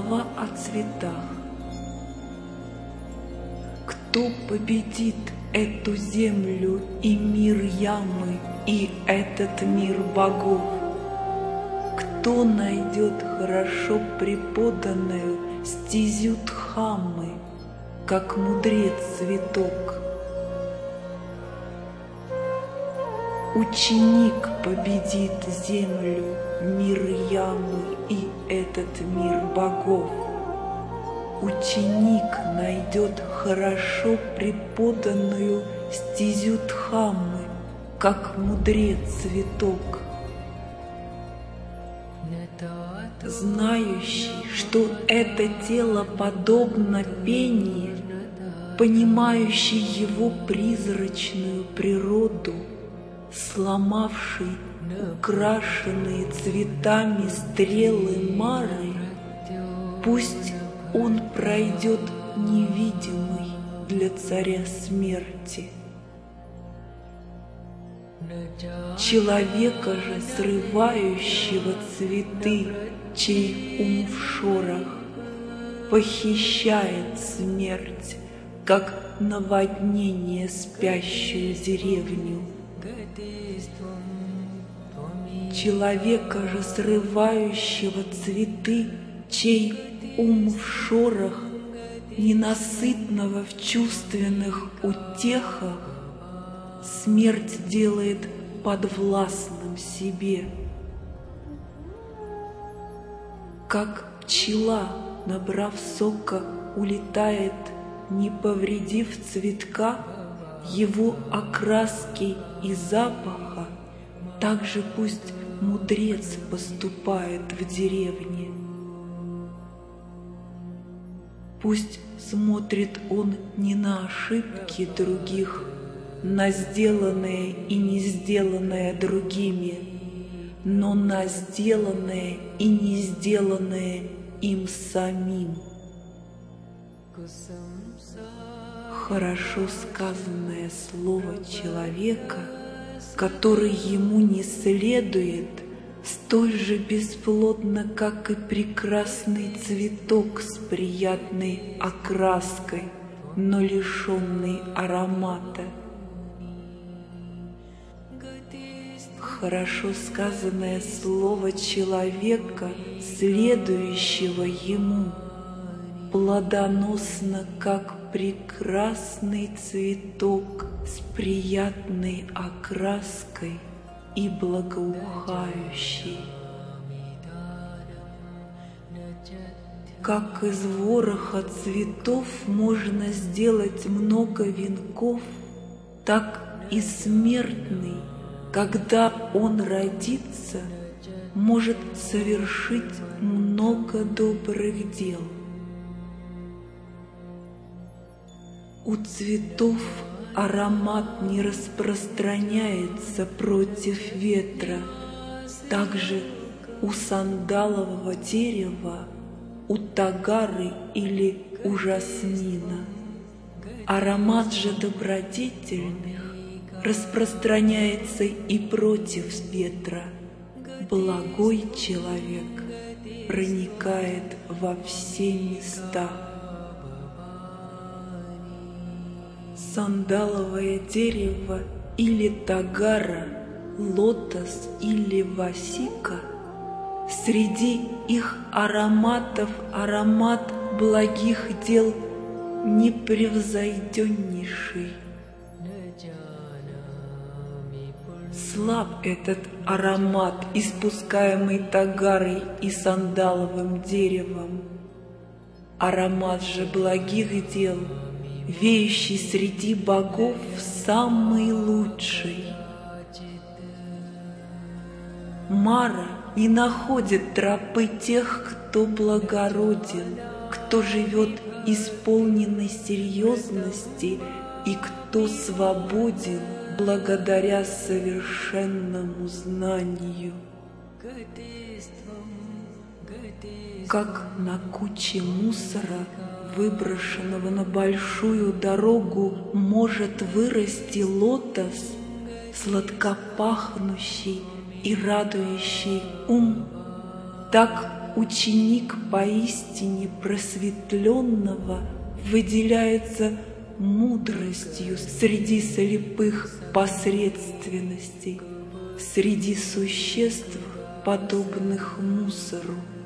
слова о цветах. Кто победит эту землю и мир ямы, и этот мир богов? Кто найдет хорошо преподанную стезю Дхаммы, как мудрец цветок? Ученик победит землю, мир ямы и этот мир богов. Ученик найдет хорошо преподанную стезю Дхаммы, как мудрец цветок. Знающий, что это тело подобно пению, понимающий его призрачную природу, сломавший украшенные цветами стрелы Мары, пусть он пройдет невидимый для царя смерти. Человека же, срывающего цветы, чей ум в шорах, похищает смерть, как наводнение спящую деревню. Человека же, срывающего цветы, чей ум в шорах, ненасытного в чувственных утехах, смерть делает подвластным себе. Как пчела, набрав сока, улетает, не повредив цветка, его окраски и запаха, так же пусть мудрец поступает в деревне. Пусть смотрит он не на ошибки других, на сделанное и не сделанное другими, но на сделанное и не сделанное им самим. Хорошо сказанное слово человека, который ему не следует, столь же бесплодно, как и прекрасный цветок с приятной окраской, но лишенный аромата. Хорошо сказанное слово человека, следующего ему, плодоносно, как прекрасный цветок с приятной окраской и благоухающий. Как из вороха цветов можно сделать много венков, так и смертный, когда он родится, может совершить много добрых дел. У цветов аромат не распространяется против ветра, также у сандалового дерева, у тагары или у жасмина. Аромат же добродетельных распространяется и против ветра. Благой человек проникает во все места. Сандаловое дерево или тагара, лотос или васика, среди их ароматов аромат благих дел непревзойденнейший. Слаб этот аромат, испускаемый тагарой и сандаловым деревом. Аромат же благих дел, веющий среди богов, самый лучший. Мара не находит тропы тех, кто благороден, кто живет исполненной серьезности и кто свободен благодаря совершенному знанию. Как на куче мусора, выброшенного на большую дорогу, может вырасти лотос, сладкопахнущий и радующий ум, так ученик поистине просветленного выделяется мудростью среди слепых посредственностей, среди существ, подобных мусору.